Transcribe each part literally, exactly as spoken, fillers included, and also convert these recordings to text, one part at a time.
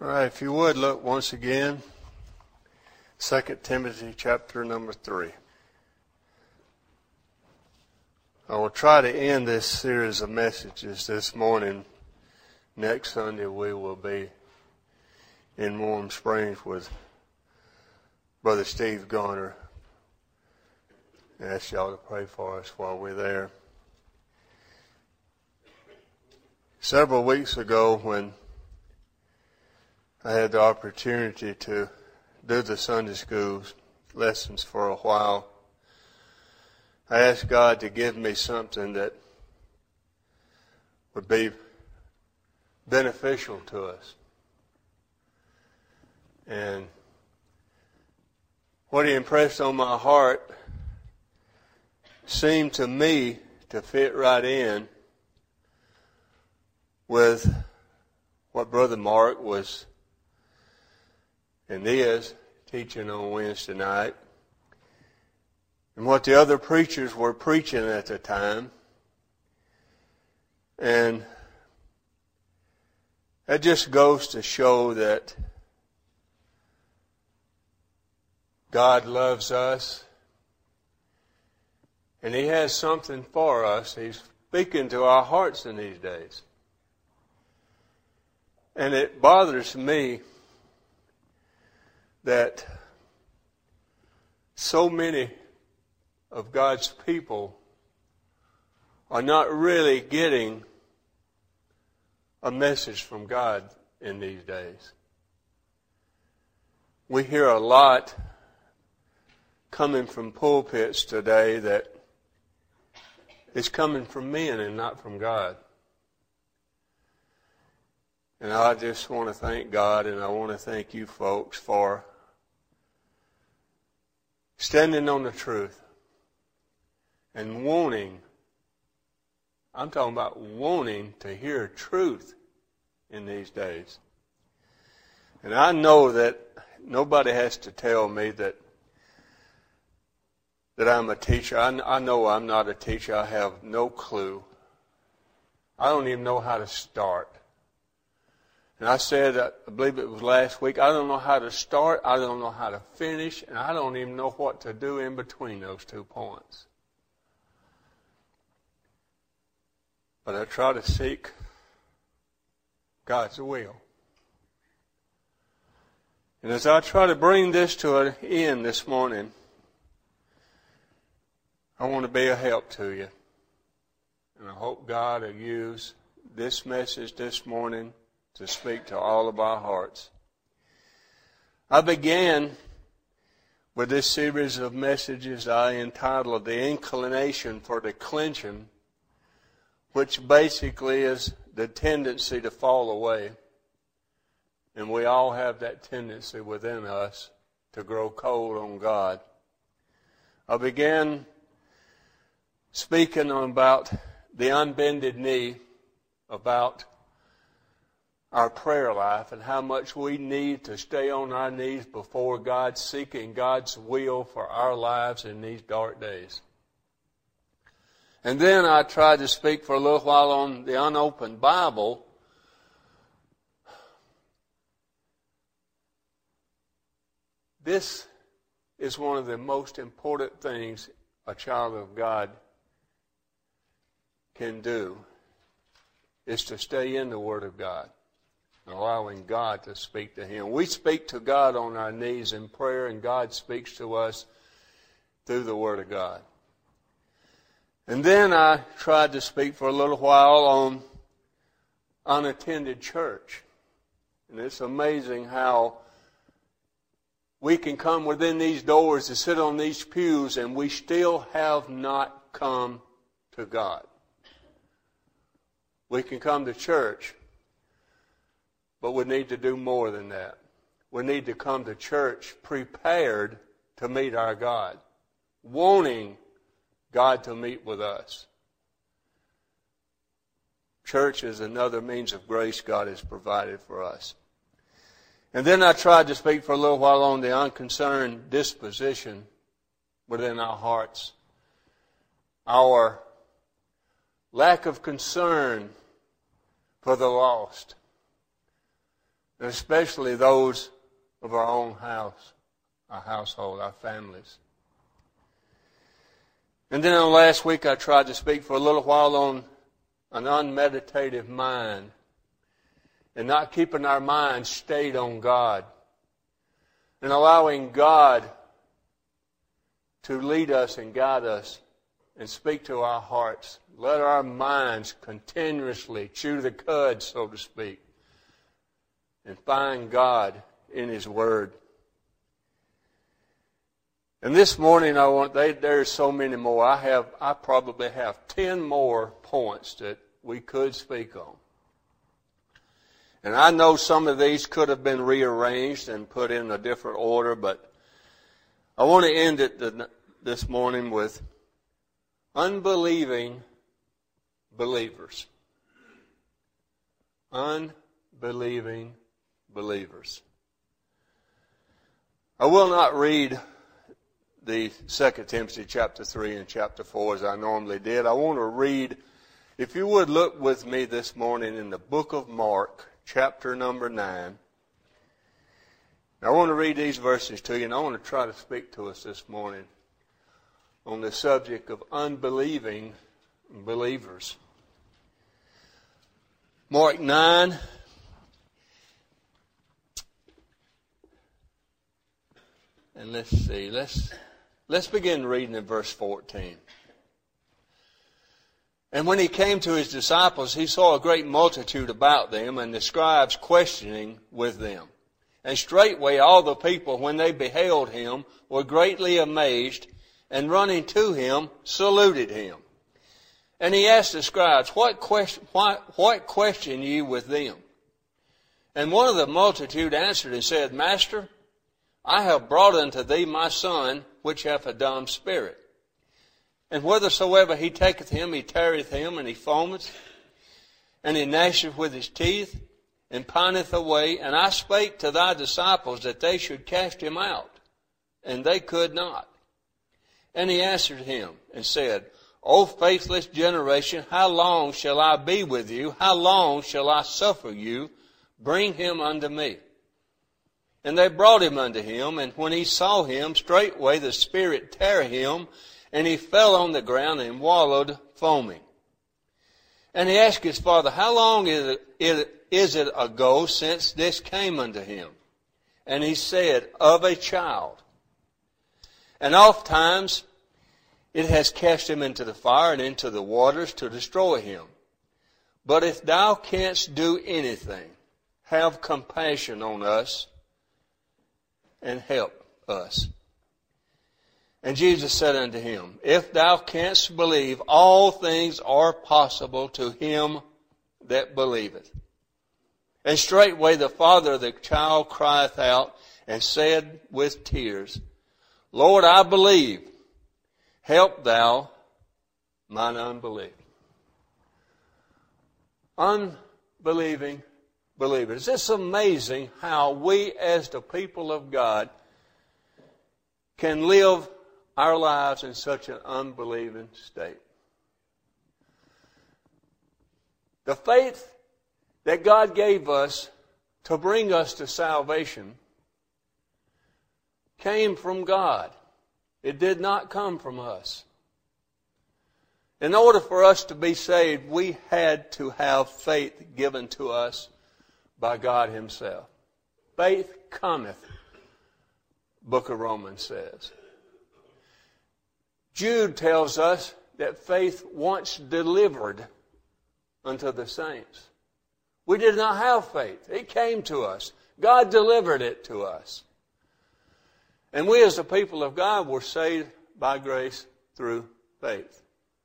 All right, if you would look once again, Second Timothy chapter number three. I will try to end this series of messages this morning. Next Sunday we will be in Warm Springs with Brother Steve Garner. I ask y'all to pray for us while we're there. Several weeks ago, when I had the opportunity to do the Sunday school lessons for a while, I asked God to give me something that would be beneficial to us. And what He impressed on my heart seemed to me to fit right in with what Brother Mark was and is teaching on Wednesday night, and what the other preachers were preaching at the time. And that just goes to show that God loves us, and He has something for us. He's speaking to our hearts in these days. And it bothers me that so many of God's people are not really getting a message from God in these days. We hear a lot coming from pulpits today that is coming from men and not from God. And I just want to thank God, and I want to thank you folks for standing on the truth and wanting, I'm talking about wanting to hear truth in these days. And I know that nobody has to tell me that that I'm a teacher. I, I know I'm not a teacher. I have no clue. I don't even know how to start. And I said, I believe it was last week, I don't know how to start, I don't know how to finish, and I don't even know what to do in between those two points. But I try to seek God's will. And as I try to bring this to an end this morning, I want to be a help to you. And I hope God will use this message this morning to speak to all of our hearts. I began with this series of messages I entitled The Inclination for Declension, which basically is the tendency to fall away. And we all have that tendency within us to grow cold on God. I began speaking about the unbended knee, about our prayer life and how much we need to stay on our knees before God, seeking God's will for our lives in these dark days. And then I tried to speak for a little while on the unopened Bible. This is one of the most important things a child of God can do, is to stay in the Word of God, allowing God to speak to him. We speak to God on our knees in prayer, and God speaks to us through the Word of God. And then I tried to speak for a little while on unattended church. And it's amazing how we can come within these doors and sit on these pews, and we still have not come to God. We can come to church, but we need to do more than that. We need to come to church prepared to meet our God, wanting God to meet with us. Church is another means of grace God has provided for us. And then I tried to speak for a little while on the unconcerned disposition within our hearts. Our lack of concern for the lost. and especially those of our own house, our household, our families. And then on last week I tried to speak for a little while on an unmeditative mind and not keeping our minds stayed on God and allowing God to lead us and guide us and speak to our hearts. Let our minds continuously chew the cud, so to speak, and find God in His Word. And this morning, I want they, there's so many more. I have, I probably have ten more points that we could speak on. And I know some of these could have been rearranged and put in a different order, but I want to end it this morning with unbelieving believers. Unbelieving believers. I will not read the Second Timothy chapter three and chapter four as I normally did. I want to read, if you would look with me this morning in the book of Mark, chapter number nine. I want to read these verses to you, and I want to try to speak to us this morning on the subject of unbelieving believers. Mark nine. And let's see, let's let's begin reading in verse fourteen. And when he came to his disciples, he saw a great multitude about them, and the scribes questioning with them. And straightway all the people, when they beheld him, were greatly amazed, and running to him, saluted him. And he asked the scribes, What question, what, what question ye with them? And one of the multitude answered and said, Master, I have brought unto thee my son, which hath a dumb spirit. And whithersoever he taketh him, he teareth him, and he foameth, and he gnasheth with his teeth, and pineth away. And I spake to thy disciples that they should cast him out, and they could not. And he answered him, and said, O faithless generation, how long shall I be with you? How long shall I suffer you? Bring him unto me. And they brought him unto him, and when he saw him, straightway the spirit tare him, and he fell on the ground and wallowed, foaming. And he asked his father, How long is it, is it ago since this came unto him? And he said, Of a child. And oft times it has cast him into the fire and into the waters to destroy him. But if thou canst do anything, have compassion on us, and help us. And Jesus said unto him, If thou canst believe, all things are possible to him that believeth. And straightway the father of the child crieth out, and said with tears, Lord, I believe, help thou mine unbelief. Unbelieving believers. It's amazing how we as the people of God can live our lives in such an unbelieving state. The faith that God gave us to bring us to salvation came from God. It did not come from us. In order for us to be saved, we had to have faith given to us by God Himself. Faith cometh, Book of Romans says. Jude tells us that faith once delivered unto the saints. We did not have faith. It came to us. God delivered it to us. And we as the people of God were saved by grace through faith.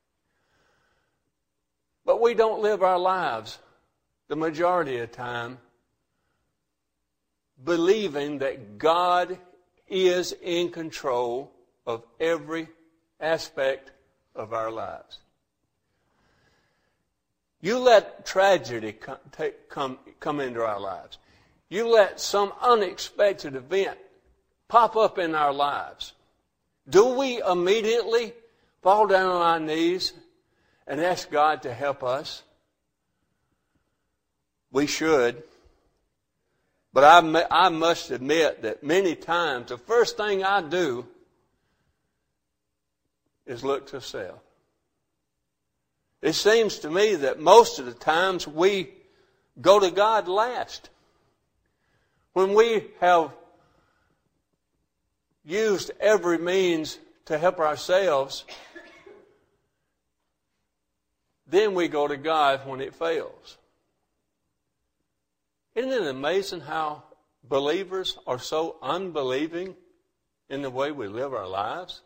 But we don't live our lives the majority of the time believing that God is in control of every aspect of our lives. You let tragedy come, take, come, come into our lives. You let some unexpected event pop up in our lives. Do we immediately fall down on our knees and ask God to help us? We should. But I, I must admit that many times the first thing I do is look to self. It seems to me that most of the times we go to God last. When we have used every means to help ourselves, then we go to God when it fails. Isn't it amazing how believers are so unbelieving in the way we live our lives?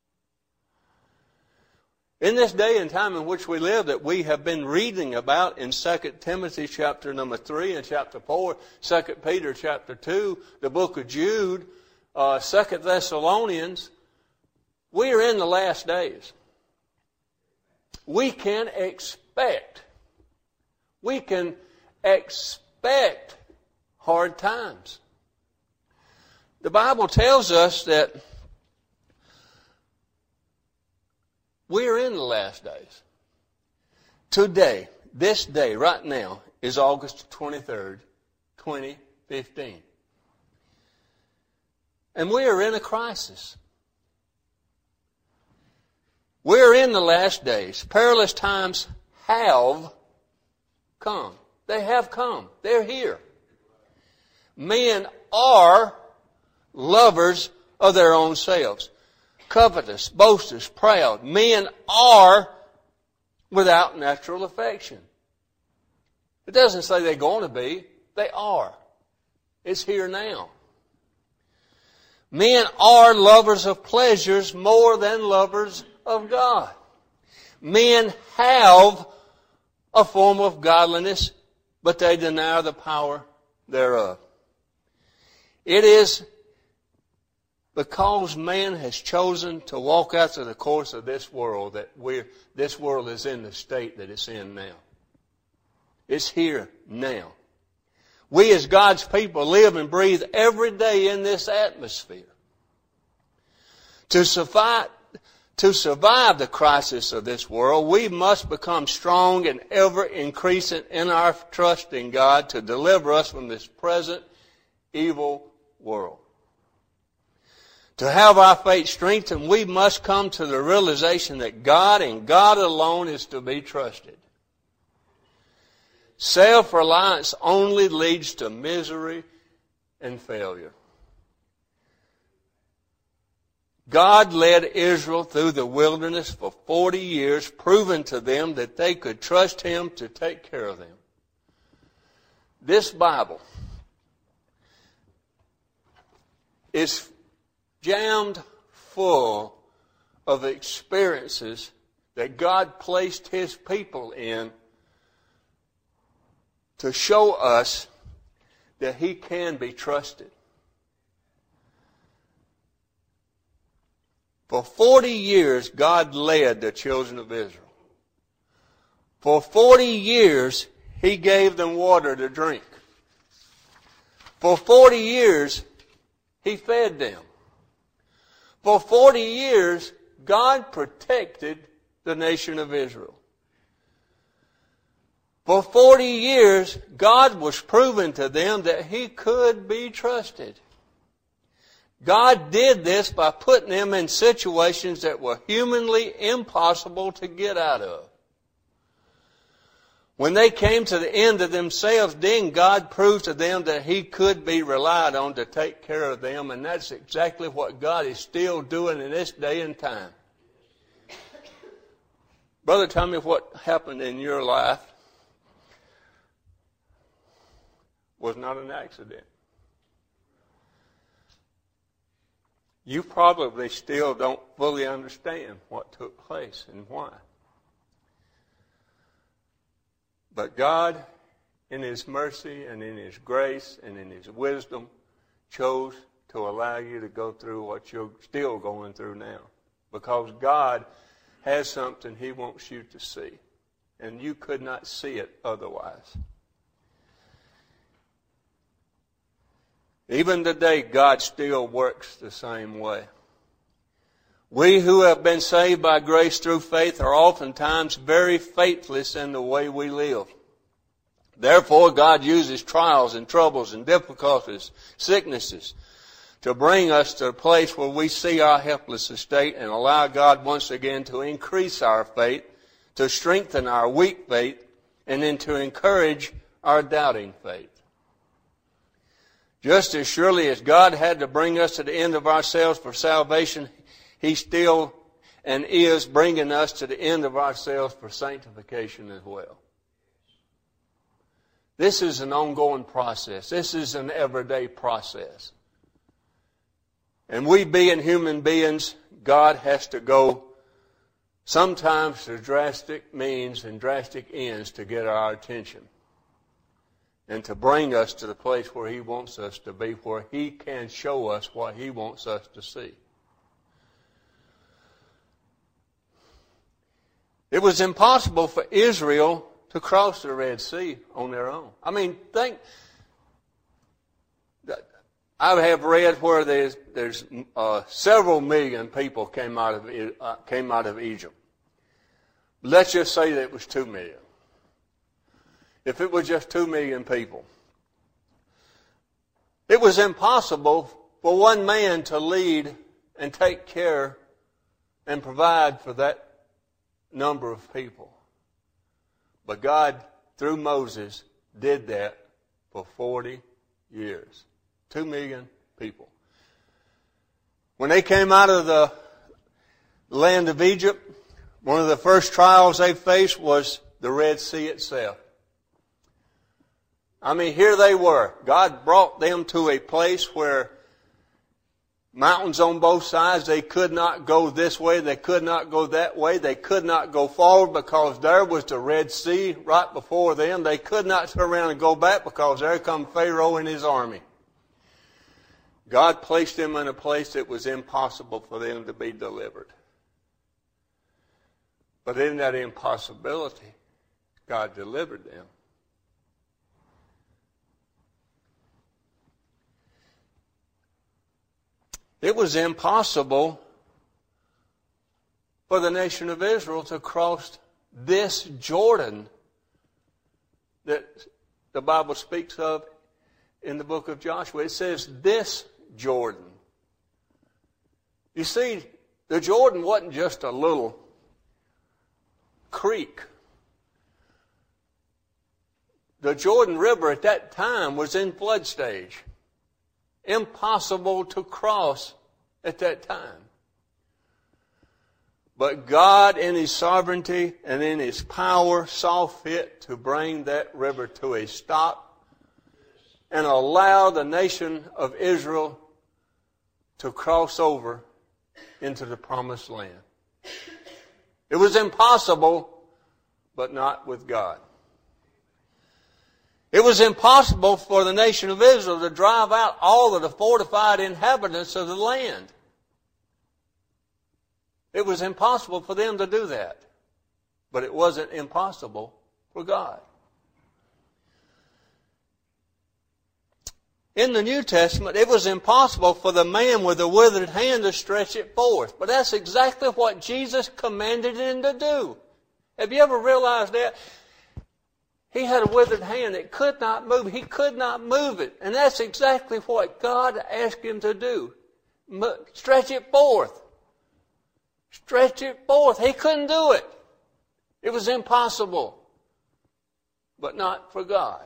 In this day and time in which we live that we have been reading about in Second Timothy chapter number three and chapter four, Second Peter chapter two, the book of Jude, uh, Second Thessalonians, we are in the last days. We can expect, we can expect hard times. The Bible tells us that we're in the last days. Today, this day, right now, is August twenty-third, twenty fifteen. And we are in a crisis. We're in the last days. Perilous times have come. They have come. They're here. Men are lovers of their own selves. Covetous, boasters, proud. Men are without natural affection. It doesn't say they're going to be. They are. It's here now. Men are lovers of pleasures more than lovers of God. Men have a form of godliness, but they deny the power thereof. It is because man has chosen to walk after the course of this world that we're, this world is in the state that it's in now. It's here now. We as God's people live and breathe every day in this atmosphere. To survive, to survive the crisis of this world, we must become strong and ever increasing in our trust in God to deliver us from this present evil world. To have our faith strengthened, we must come to the realization that God and God alone is to be trusted. Self-reliance only leads to misery and failure. God led Israel through the wilderness for forty years, proving to them that they could trust Him to take care of them. This Bible is jammed full of experiences that God placed His people in to show us that He can be trusted. For forty years, God led the children of Israel. For forty years, He gave them water to drink. For forty years, He fed them. For forty years, God protected the nation of Israel. For forty years, God was proving to them that He could be trusted. God did this by putting them in situations that were humanly impossible to get out of. When they came to the end of themselves, then God proved to them that He could be relied on to take care of them, and that's exactly what God is still doing in this day and time. Brother, tell me what happened in your life was not an accident. You probably still don't fully understand what took place and why. But God, in His mercy and in His grace and in His wisdom, chose to allow you to go through what you're still going through now. Because God has something He wants you to see. And you could not see it otherwise. Even today, God still works the same way. We who have been saved by grace through faith are oftentimes very faithless in the way we live. Therefore, God uses trials and troubles and difficulties, sicknesses, to bring us to a place where we see our helpless estate and allow God once again to increase our faith, to strengthen our weak faith, and then to encourage our doubting faith. Just as surely as God had to bring us to the end of ourselves for salvation, He still and is bringing us to the end of ourselves for sanctification as well. This is an ongoing process. This is an everyday process. And we being human beings, God has to go sometimes to drastic means and drastic ends to get our attention and to bring us to the place where He wants us to be, where He can show us what He wants us to see. It was impossible for Israel to cross the Red Sea on their own. I mean, think, I have read where there's, there's uh, several million people came out of uh, came out of Egypt. Let's just say that it was two million. If it was just two million people, it was impossible for one man to lead and take care and provide for that number of people. But God, through Moses, did that for forty years. Two million people. When they came out of the land of Egypt, one of the first trials they faced was the Red Sea itself. I mean, here they were. God brought them to a place where mountains on both sides, they could not go this way, they could not go that way, they could not go forward because there was the Red Sea right before them. They could not turn around and go back because there come Pharaoh and his army. God placed them in a place that was impossible for them to be delivered. But in that impossibility, God delivered them. It was impossible for the nation of Israel to cross this Jordan that the Bible speaks of in the book of Joshua. It says this Jordan. You see, the Jordan wasn't just a little creek. The Jordan River at that time was in flood stage. Impossible to cross at that time. But God in His sovereignty and in His power saw fit to bring that river to a stop and allow the nation of Israel to cross over into the promised land. It was impossible, but not with God. It was impossible for the nation of Israel to drive out all of the fortified inhabitants of the land. It was impossible for them to do that. But it wasn't impossible for God. In the New Testament, it was impossible for the man with the withered hand to stretch it forth. But that's exactly what Jesus commanded him to do. Have you ever realized that? He had a withered hand that could not move. He could not move it. And that's exactly what God asked him to do. Stretch it forth. Stretch it forth. He couldn't do it. It was impossible. But not for God.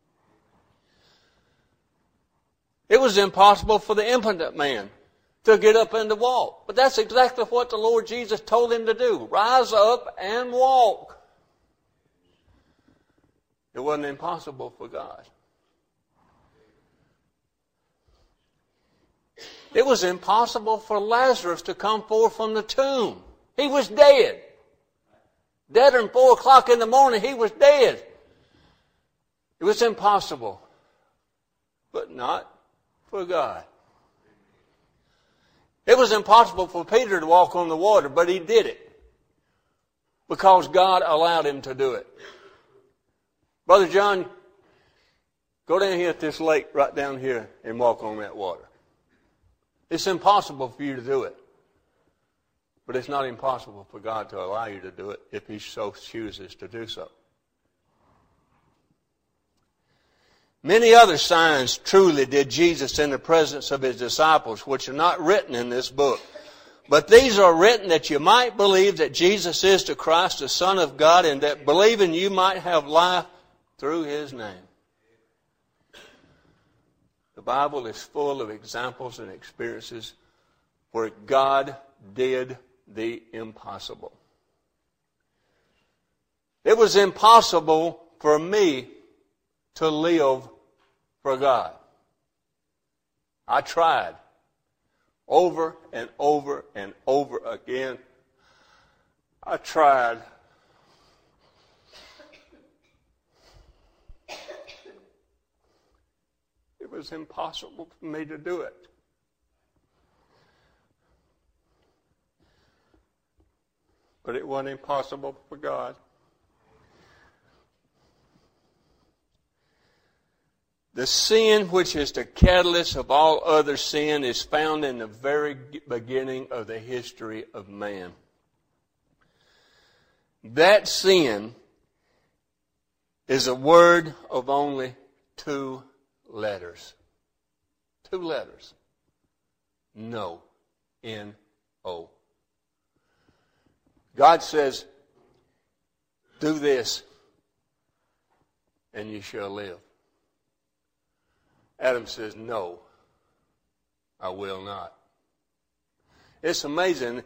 It was impossible for the impotent man to get up and to walk. But that's exactly what the Lord Jesus told him to do. Rise up and walk. It wasn't impossible for God. It was impossible for Lazarus to come forth from the tomb. He was dead. Dead at four o'clock in the morning, he was dead. It was impossible. But not for God. It was impossible for Peter to walk on the water, but he did it. Because God allowed him to do it. Brother John, go down here at this lake right down here and walk on that water. It's impossible for you to do it. But it's not impossible for God to allow you to do it if He so chooses to do so. Many other signs truly did Jesus in the presence of his disciples, which are not written in this book. But these are written that you might believe that Jesus is the Christ, the Son of God, and that believing you might have life through his name. The Bible is full of examples and experiences where God did the impossible. It was impossible for me to live for God. I tried over and over and over again. I tried. It was impossible for me to do it. But it wasn't impossible for God. The sin which is the catalyst of all other sin is found in the very beginning of the history of man. That sin is a word of only two letters. Two letters. No. N O. God says, do this and you shall live. Adam says, no, I will not. It's amazing.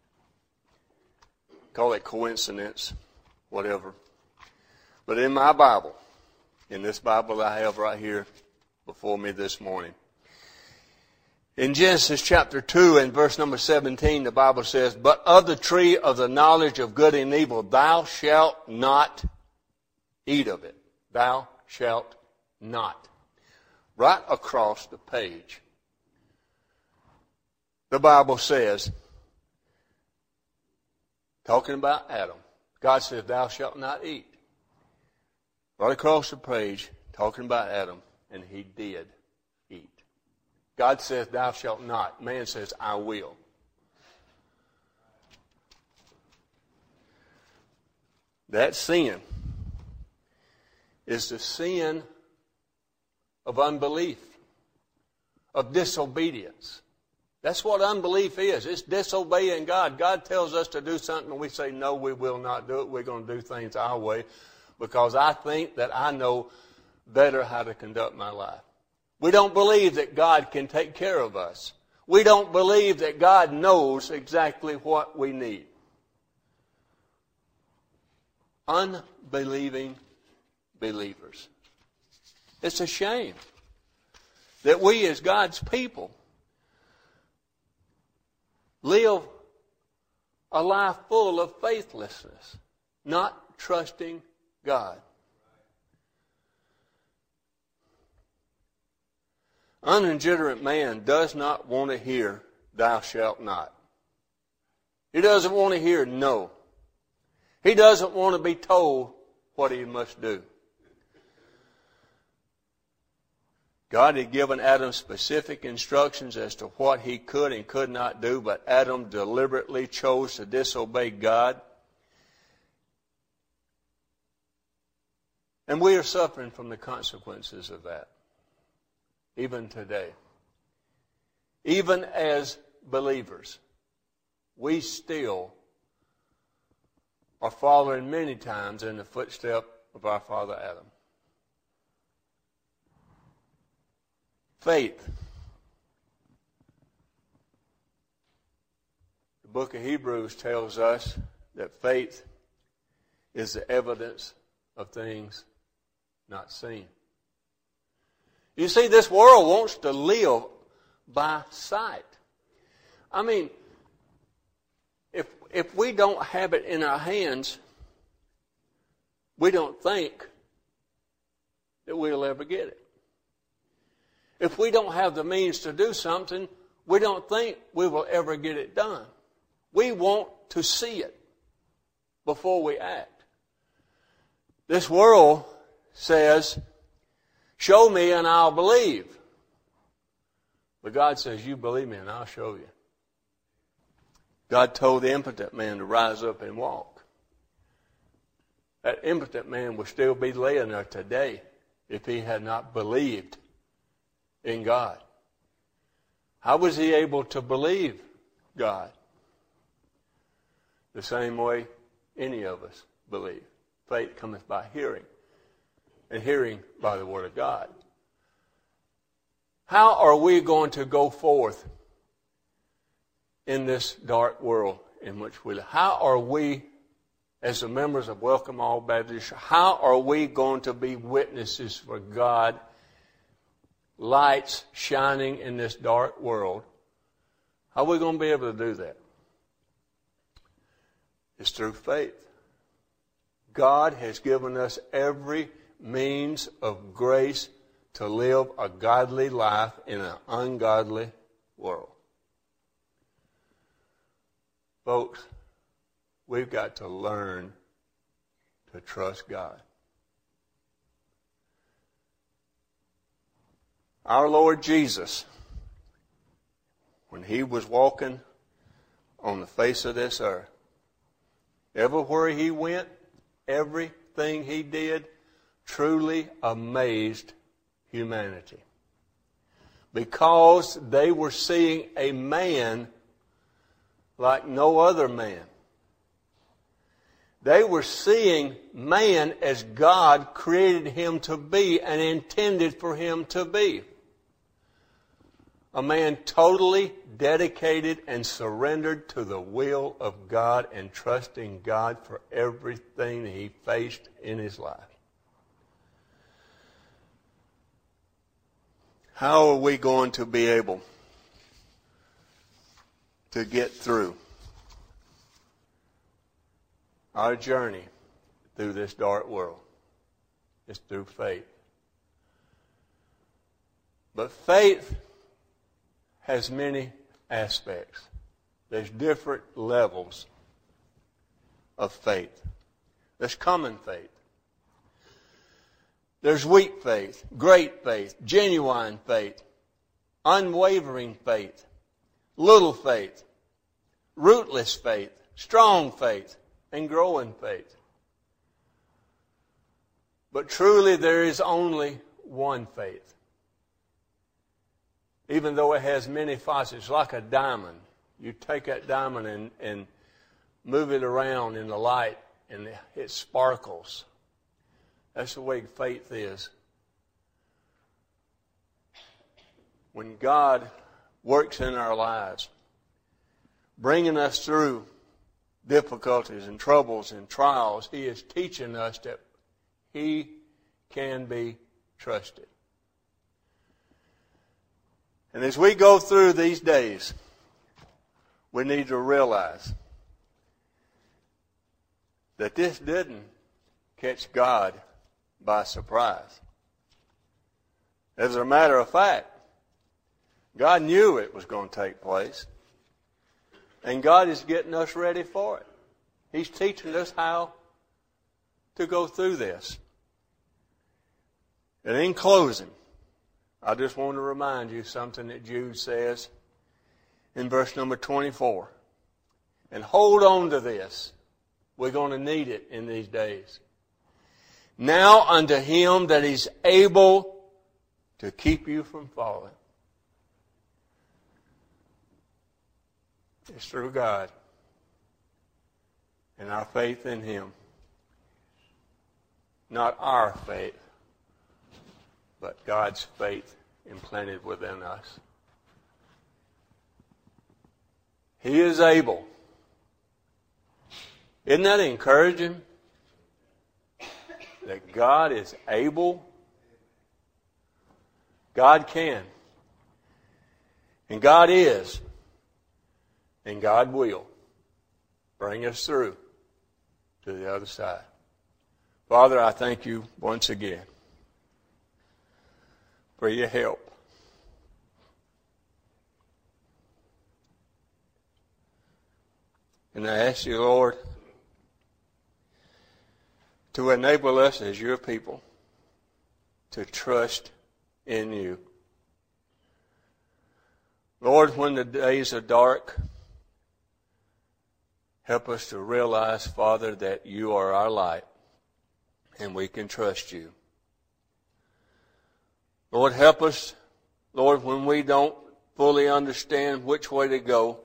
Call it coincidence, whatever. But in my Bible, in this Bible I have right here before me this morning, in Genesis chapter two and verse number seventeen, the Bible says, but of the tree of the knowledge of good and evil, thou shalt not eat of it. Thou shalt not. Right across the page, the Bible says, talking about Adam, God says, thou shalt not eat. Right across the page, talking about Adam, and he did eat. God says, thou shalt not. Man says, I will. That sin is the sin of unbelief, of disobedience. That's what unbelief is. It's disobeying God. God tells us to do something and we say, no, we will not do it. We're going to do things our way because I think that I know better how to conduct my life. We don't believe that God can take care of us. We don't believe that God knows exactly what we need. Unbelieving believers. It's a shame that we as God's people live a life full of faithlessness, not trusting God. Unregenerate man does not want to hear, thou shalt not. He doesn't want to hear no. He doesn't want to be told what he must do. God had given Adam specific instructions as to what he could and could not do, but Adam deliberately chose to disobey God. And we are suffering from the consequences of that, even today. Even as believers, we still are following many times in the footsteps of our father Adam. Faith. The book of Hebrews tells us that faith is the evidence of things not seen. You see, this world wants to live by sight. I mean, if if we don't have it in our hands, we don't think that we'll ever get it. If we don't have the means to do something, we don't think we will ever get it done. We want to see it before we act. This world says, show me and I'll believe. But God says, you believe me and I'll show you. God told the impotent man to rise up and walk. That impotent man will still be laying there today if he had not believed in God. How was he able to believe God? The same way any of us believe. Faith cometh by hearing, and hearing by the Word of God. How are we going to go forth in this dark world in which we live? How are we, as the members of Welcome All Baptist, how are we going to be witnesses for God, lights shining in this dark world? How are we going to be able to do that? It's through faith. God has given us every means of grace to live a godly life in an ungodly world. Folks, we've got to learn to trust God. Our Lord Jesus, when he was walking on the face of this earth, everywhere he went, everything he did truly amazed humanity. Because they were seeing a man like no other man. They were seeing man as God created him to be and intended for him to be. A man totally dedicated and surrendered to the will of God and trusting God for everything that he faced in his life. How are we going to be able to get through our journey through this dark world? It's through faith. But faith has many aspects. There's different levels of faith. There's common faith. There's weak faith, great faith, genuine faith, unwavering faith, little faith, rootless faith, strong faith, and growing faith. But truly there is only one faith. Even though it has many facets, like a diamond. You take that diamond and, and move it around in the light and it sparkles. That's the way faith is. When God works in our lives, bringing us through difficulties and troubles and trials, he is teaching us that he can be trusted. And as we go through these days, we need to realize that this didn't catch God by surprise. As a matter of fact, God knew it was going to take place. And God is getting us ready for it. He's teaching us how to go through this. And in closing, I just want to remind you something that Jude says in verse number twenty-four. And hold on to this. We're going to need it in these days. Now unto him that is able to keep you from falling. It's through God and our faith in him. Not our faith, but God's faith implanted within us. He is able. Isn't that encouraging? That God is able. God can. And God is. And God will bring us through to the other side. Father, I thank you once again for your help. And I ask you, Lord, to enable us as your people to trust in you. Lord, when the days are dark, help us to realize, Father, that you are our light and we can trust you. Lord, help us, Lord, when we don't fully understand which way to go.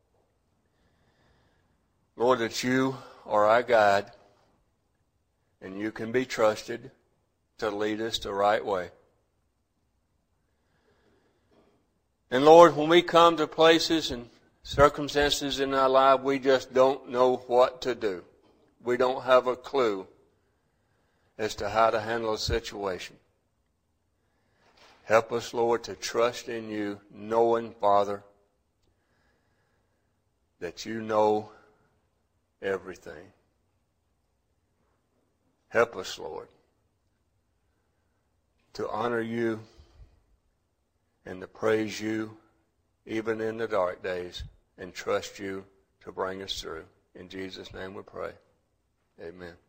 Lord, that you are our guide, and you can be trusted to lead us the right way. And Lord, when we come to places and circumstances in our life, we just don't know what to do. We don't have a clue as to how to handle a situation. Help us, Lord, to trust in you, knowing, Father, that you know everything. Help us, Lord, to honor you and to praise you even in the dark days and trust you to bring us through. In Jesus' name we pray. Amen.